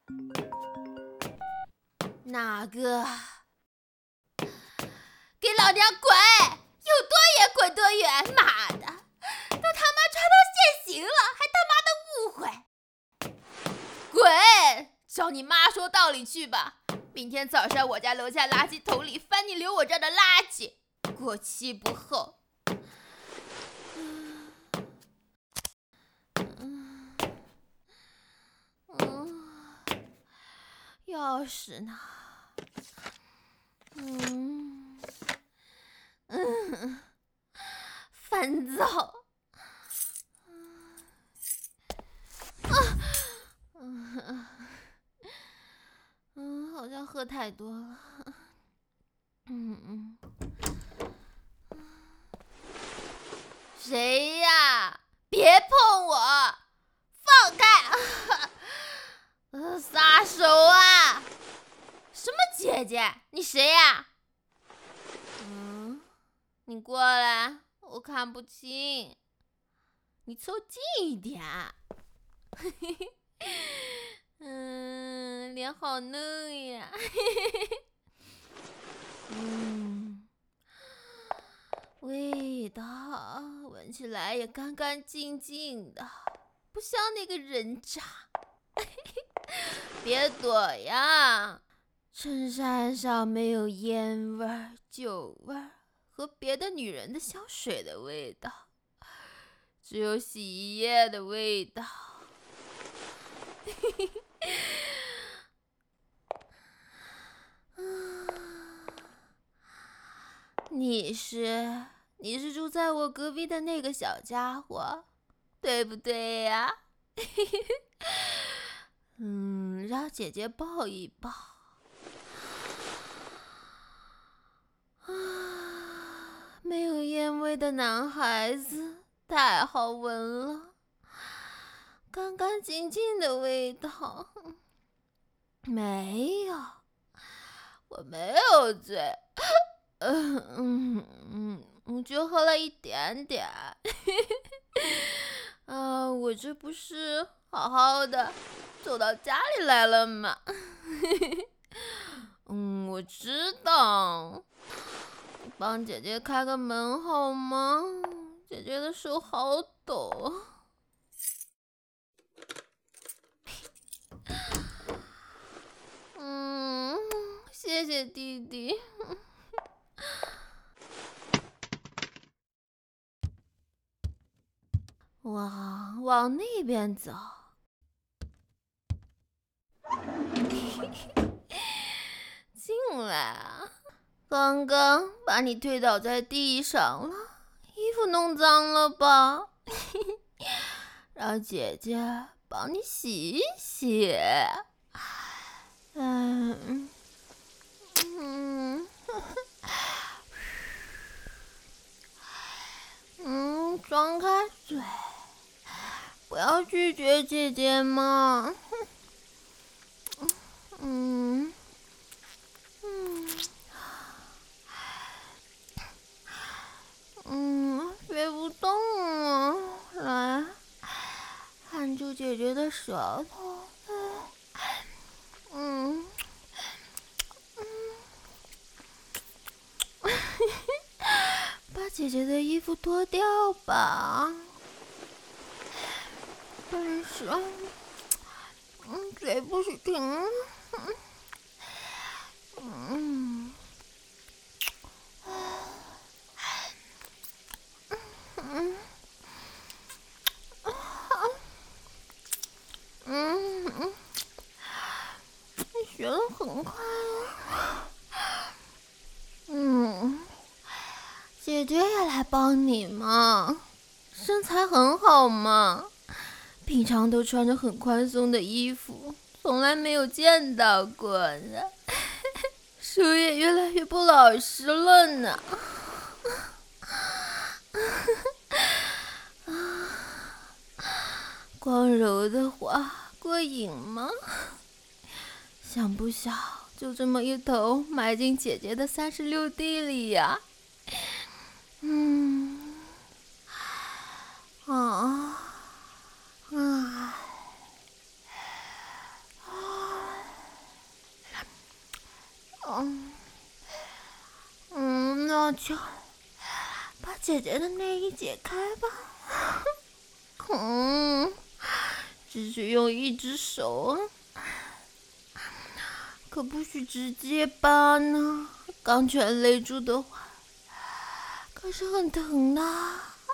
哪个？给老娘滚！有多远滚多远！妈的，都他妈抓到现行了，还他妈的误会！滚！找你妈说道理去吧。明天早上我家楼下垃圾桶里翻你留我这儿的垃圾，过期不候。钥匙呢？烦躁。好像喝太多了。谁呀？别碰我！放开！撒手啊！什么姐姐？你谁呀？你过来，我看不清。你凑近一点。脸好嫩呀。味道闻起来也干干净净的，不像那个人渣。别躲呀！衬衫上没有烟味、酒味和别的女人的香水的味道，只有洗衣液的味道。你是住在我隔壁的那个小家伙，对不对呀？让姐姐抱一抱。没有烟味的男孩子太好闻了，干干净净的味道。没有，我没有醉。我就喝了一点点。我这不是好好的走到家里来了吗？我知道。你帮姐姐开个门好吗？姐姐的手好抖。谢谢弟弟。往那边走。进来啊！刚刚把你推倒在地上了，衣服弄脏了吧？让姐姐帮你洗一洗。张开嘴，不要拒绝姐姐嘛。别不动啊！来，含住姐姐的舌头。把姐姐的衣服脱掉吧。但是，嘴不许停。你学得很快啊。姐姐也来帮你嘛，身材很好嘛，平常都穿着很宽松的衣服，从来没有见到过呢。手也越来越不老实了呢。光柔的话过瘾吗？想不想就这么一头埋进姐姐的36弟里呀？ 那就把姐姐的内衣解开吧。只许用一只手啊，可不许直接扒呢，刚全勒住的话，可是很疼的。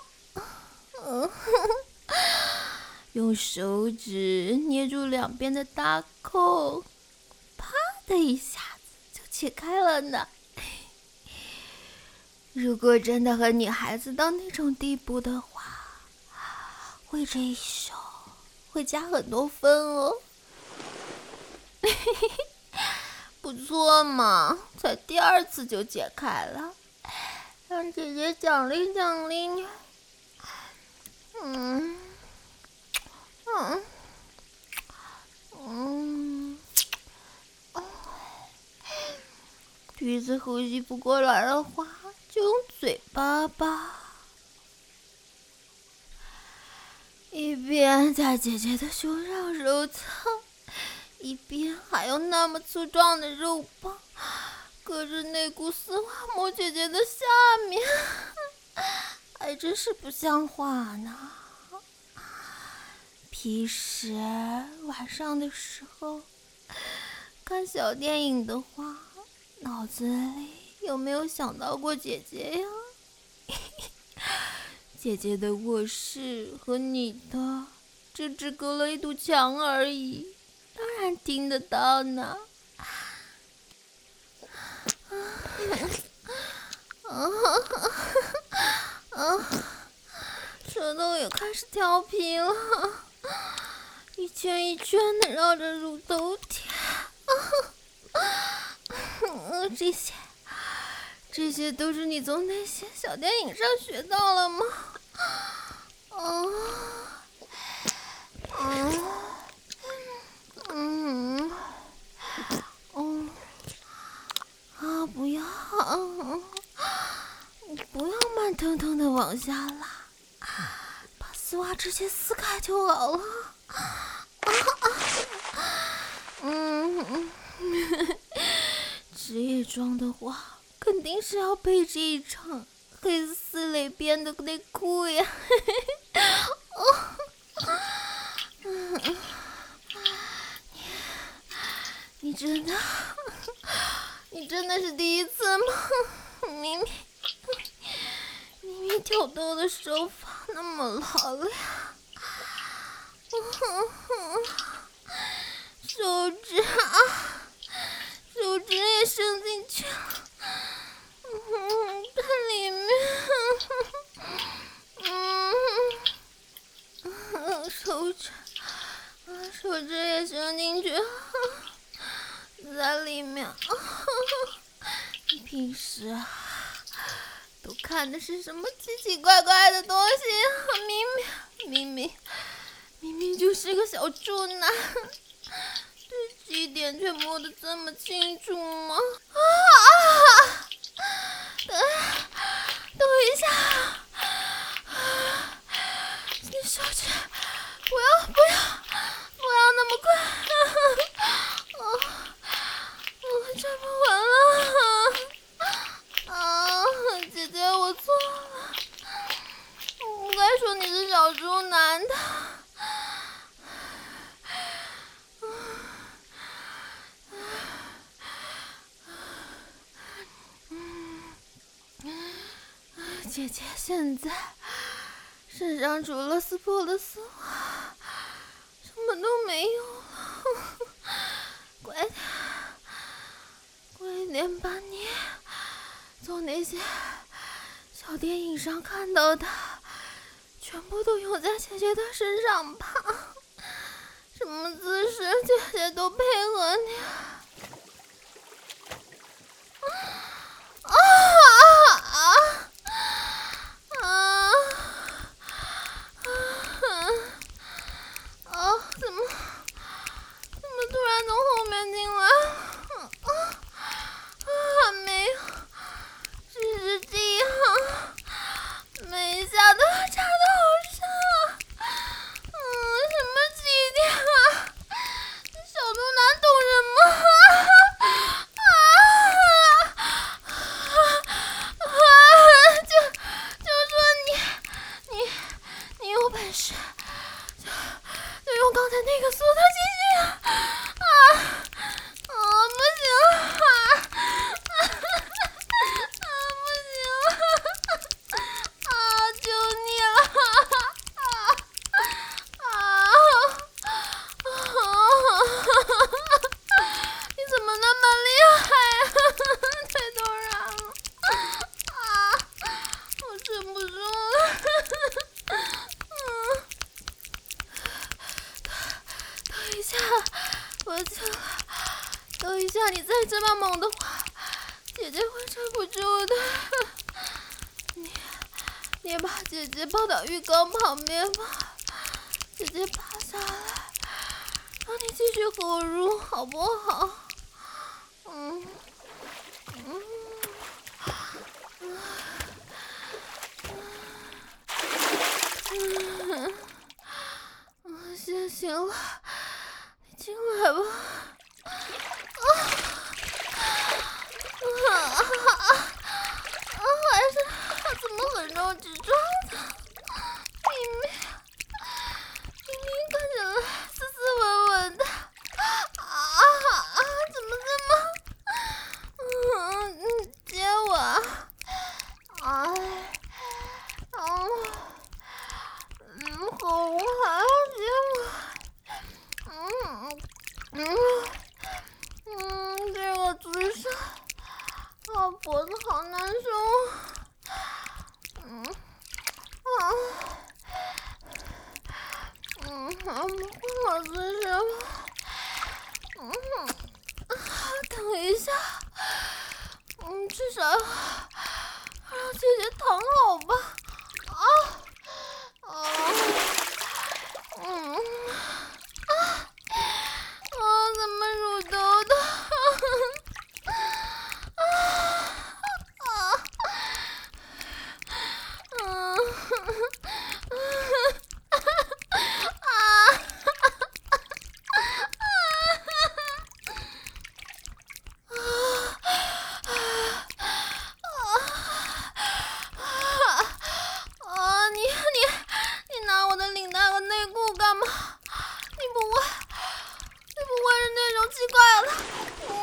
用手指捏住两边的大扣，啪的一下子就解开了呢。如果真的和女孩子到那种地步的话，会这一手会加很多分哦。不错嘛，才第2次就解开了，让姐姐奖励奖励你。鼻子呼吸不过来的话，就用嘴巴吧。一边在姐姐的胸上揉蹭，一边还用那么粗壮的肉棒隔着内裤丝袜摸姐姐的下面，还真是不像话呢。平时晚上的时候看小电影的话，脑子里有没有想到过姐姐呀？姐姐的卧室和你的就只隔了一堵墙而已，当然听得到呢。舌头也开始调皮了，一圈一圈的绕着乳头舔。这些都是你从那些小电影上学到了吗？不要，你不要慢腾腾的往下拉，把丝袜直接撕开就好了。职业装的话，肯定是要配这一场黑丝蕾边的内裤呀。你真的是第一次吗？明明挑逗的手法那么老练，手指也伸进去了，在里面，手指也伸进去了，在里面。你平时都看的是什么奇奇怪怪的东西啊？明明就是个小处男，对这一点却摸得这么清楚吗？等一下，你手指不要那么快，我站不稳了。姐姐，我错了，我不该说你是小处男的。姐姐现在身上除了撕破的丝袜，什么都没有了。快点把你从那些小电影上看到的全部都用在姐姐的身上吧。什么姿势姐姐都配合你。怎么突然从后面进来了？还没有，只是这样，每一下都要插得好深啊！什么起点啊？这小肚腩等一下，你再这么猛的话，姐姐会撑不住的。你把姐姐抱到浴缸旁边吧，姐姐趴下来，让你继续投入，好不好？行了，你进来吧。还是怎么很肉质状的？明明看起来斯斯文文的，怎么这么……接我喉咙还要接我，这个姿势，脖子好难受。换个姿势吧。等一下，至少让姐姐躺好吧。怎么乳头的？你拿我的领带和内裤干嘛？你不会是那种奇怪了？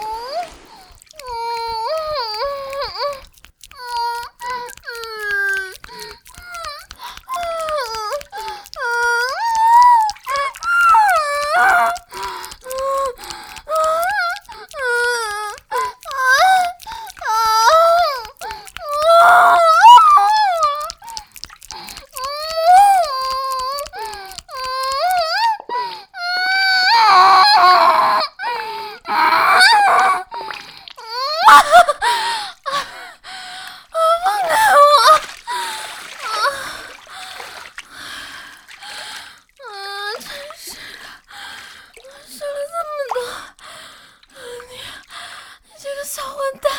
小混蛋！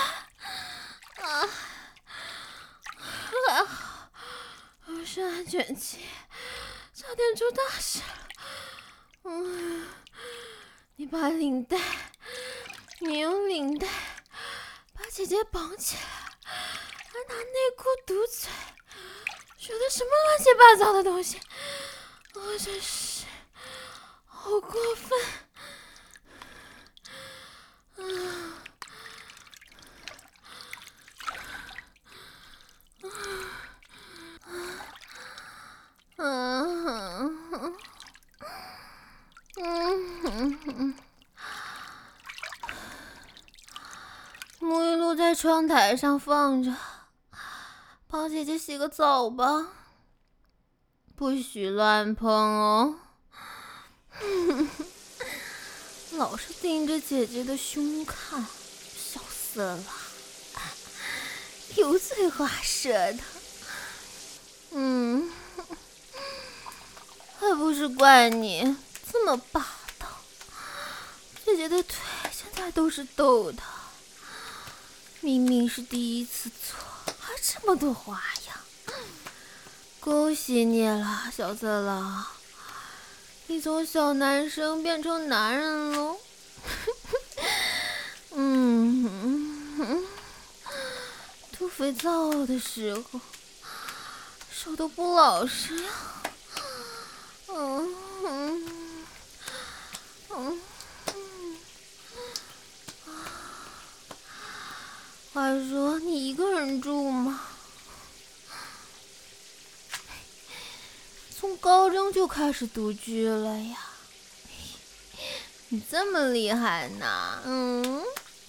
还好我是安全期，差点出大事了。你用领带把姐姐绑起来，还拿内裤堵嘴，说的什么乱七八糟的东西！我真是好过分！沐浴露在窗台上放着，帮姐姐洗个澡吧，不许乱碰哦。老是盯着姐姐的胸看，笑死了，油嘴滑舌的。还不是怪你这么霸道，姐姐的腿现在都是抖的。明明是第一次做，还这么多花样，恭喜你了，小色狼，你从小男生变成男人了。涂肥皂的时候手都不老实呀。话说你一个人住吗？从高中就开始独居了呀？你这么厉害呢？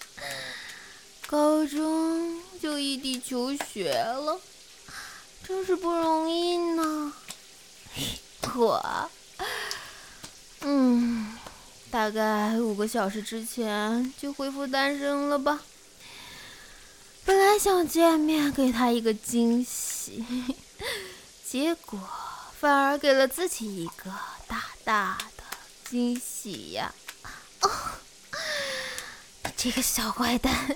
高中就异地求学了，真是不容易呢。 大概5个小时之前就恢复单身了吧。本来想见面给他一个惊喜，结果反而给了自己一个大大的惊喜呀！哦，你这个小坏蛋！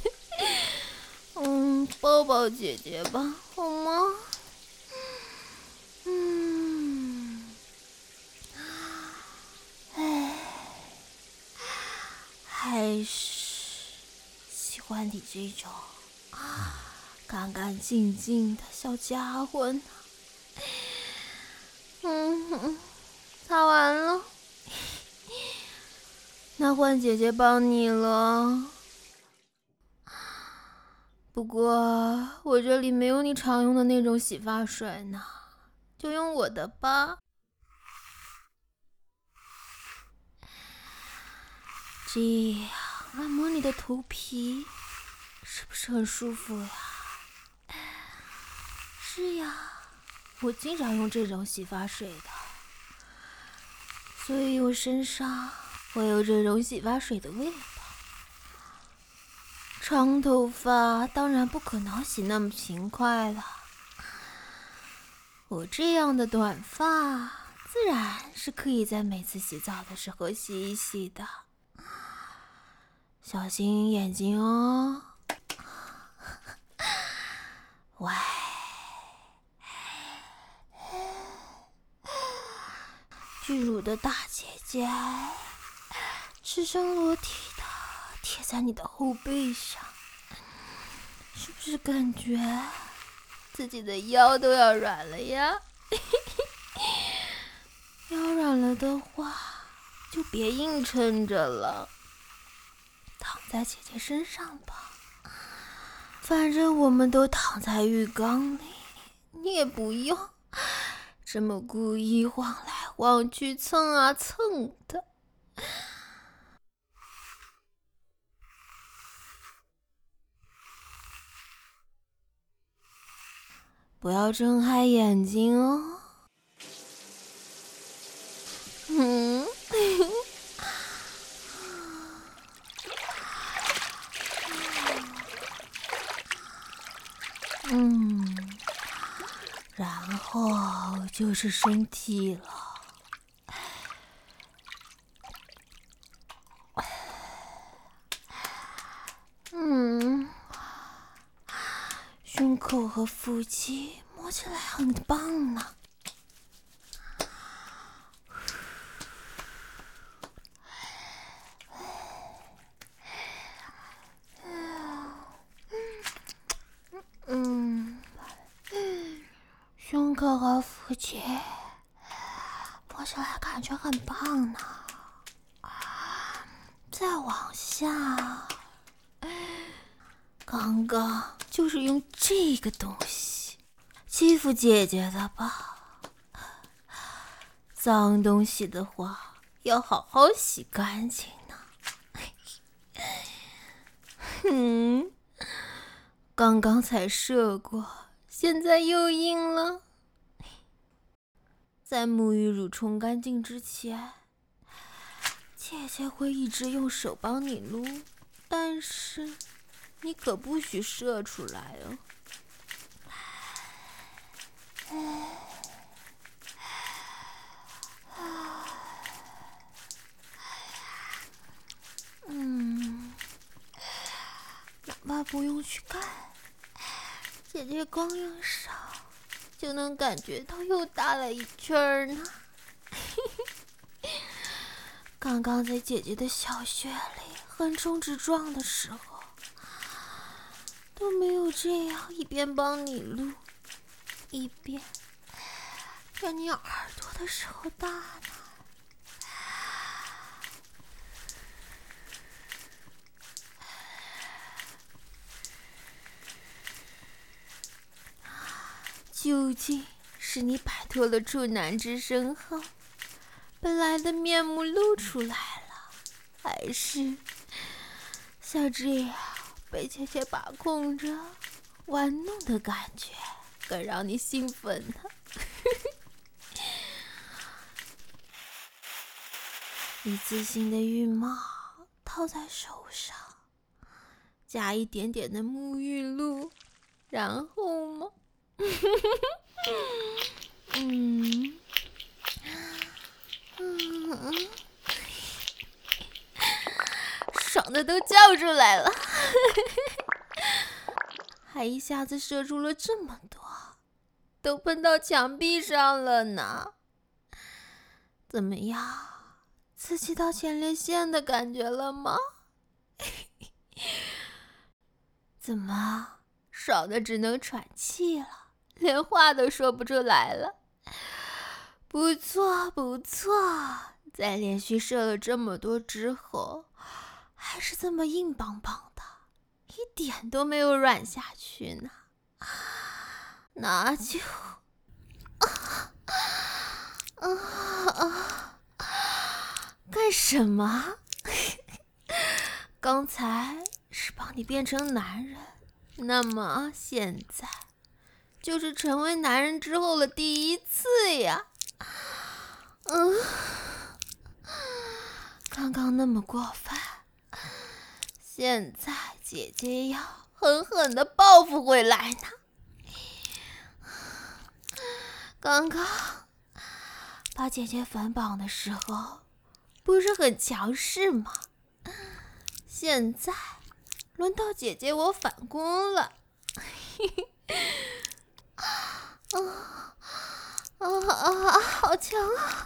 抱抱姐姐吧，好吗？还是喜欢你这种干干净净的小家伙呢。擦完了，那换姐姐帮你了。不过我这里没有你常用的那种洗发水呢，就用我的吧。这样按摩你的头皮，是不是很舒服呀？是呀，我经常用这种洗发水的，所以我身上会有这种洗发水的味道。长头发当然不可能洗那么勤快了，我这样的短发自然是可以在每次洗澡的时候洗一洗的。小心眼睛哦。喂，巨乳的大姐姐，赤身裸体的贴在你的后背上，是不是感觉自己的腰都要软了呀？腰软了的话，就别硬撑着了，躺在姐姐身上吧。反正我们都躺在浴缸里，你也不用这么故意晃来晃去蹭啊蹭的。不要睁开眼睛哦。然后就是身体了。胸口和腹肌摸起来很棒呢。胸口和腹肌摸起来感觉很棒呢。再往下，刚刚就是用这个东西欺负姐姐的吧？脏东西的话要好好洗干净呢。刚刚才射过，现在又硬了。在沐浴乳冲干净之前，姐姐会一直用手帮你撸，但是你可不许射出来哦。哪怕不用去看，姐姐光用手就能感觉到又大了一圈呢。刚刚在姐姐的小穴里横冲直撞的时候，都没有这样一边帮你撸，一边在你耳朵的时候大呢。究竟是你摆脱了处男之身后，本来的面目露出来了，还是像这样被姐姐把控着玩弄的感觉更让你兴奋呢？ 一次性的浴帽套在手上，加一点点的沐浴露，然后吗？爽的都叫出来了，还一下子射出了这么多，都喷到墙壁上了呢。怎么样？刺激到前列腺的感觉了吗？怎么爽的只能喘气了，连话都说不出来了？不错不错，在连续射了这么多之后，还是这么硬邦邦的，一点都没有软下去呢。那就干什么？刚才是帮你变成男人，那么现在就是成为男人之后的第一次呀。刚刚那么过分，现在姐姐要狠狠地报复回来呢。刚刚把姐姐反绑的时候不是很强势吗？现在轮到姐姐我反攻了。好强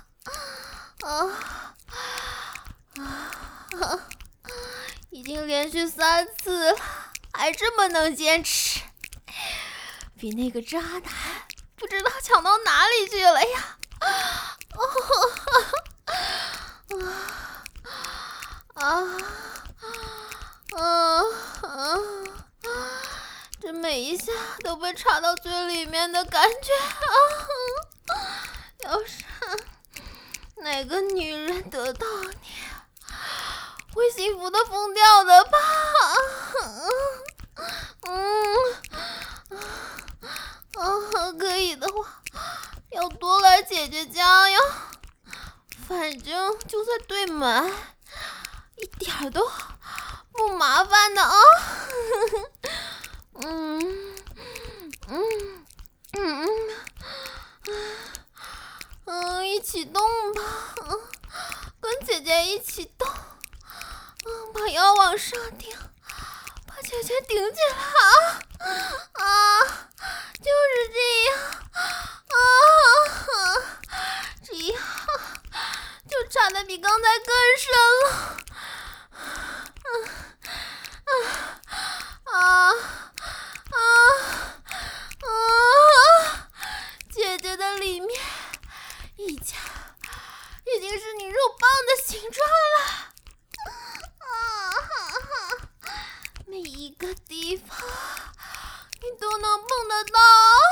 啊！已经连续3次了，还这么能坚持，比那个渣男不知道强到哪里去了呀！这每一下都被插到嘴里面的感觉要是哪个女人得到你，会幸福的疯掉的吧？可以的话，要多来姐姐家呀。反正就在对门，一点都不麻烦的啊。一起动吧，跟姐姐一起动，把腰往上顶，把姐姐顶起来就是这样这样就插得比刚才更深了。姐姐的里面已经是你肉棒的形状了。每一个地方你都能碰得到。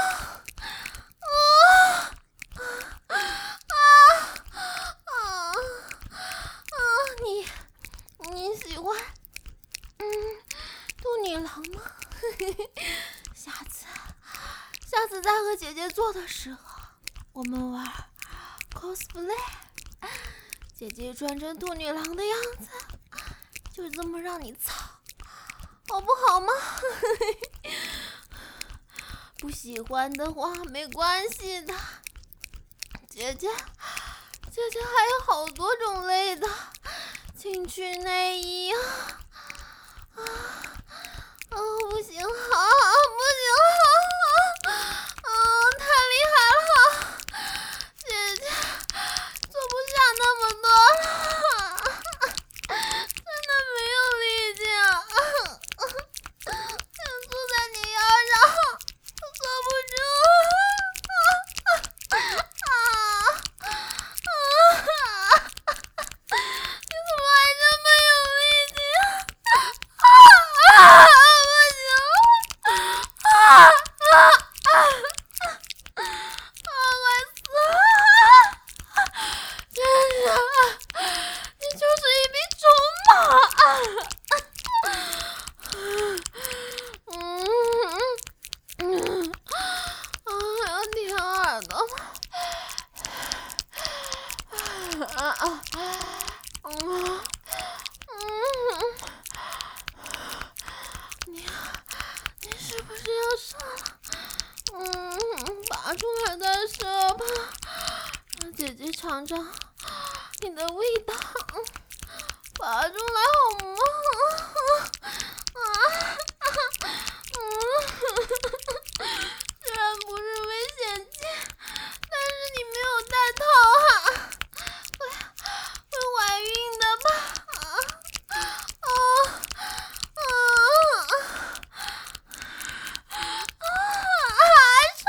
你喜欢兔女郎吗？下次再和姐姐做的时候，我们玩 cosplay， 姐姐穿成兔女郎的样子，就这么让你操，好不好吗？不喜欢的话没关系的，姐姐还有好多种类的情趣内衣不行太厉害了，姐姐做不下那么多了，真的没有力气想坐在你腰上都坐不住你怎么还这么有力气尝尝你的味道，拔出来好吗？虽然不是危险期，但是你没有戴套啊，会怀孕的吧？爽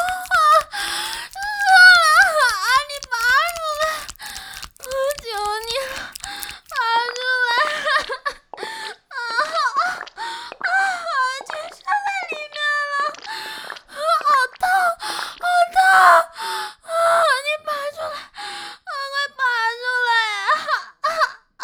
了，你拔出来，求你了，拔出来！全插在里面了，好痛，好痛！你拔出来，快拔出来！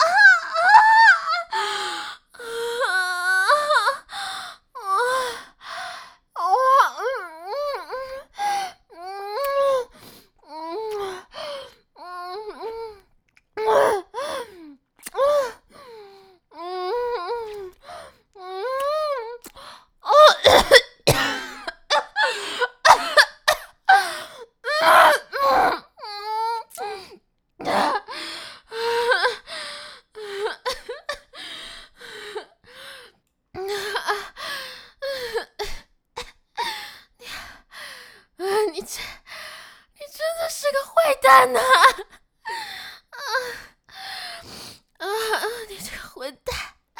你真的是个坏蛋呐！你这个混蛋！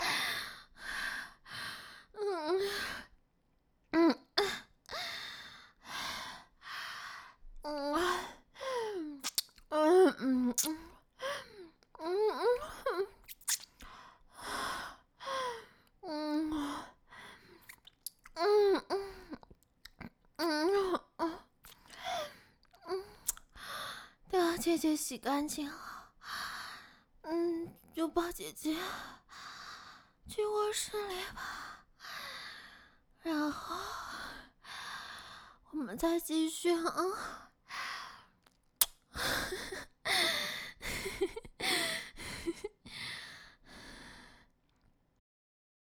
等姐姐洗干净了，就抱姐姐去卧室里吧，然后我们再继续啊。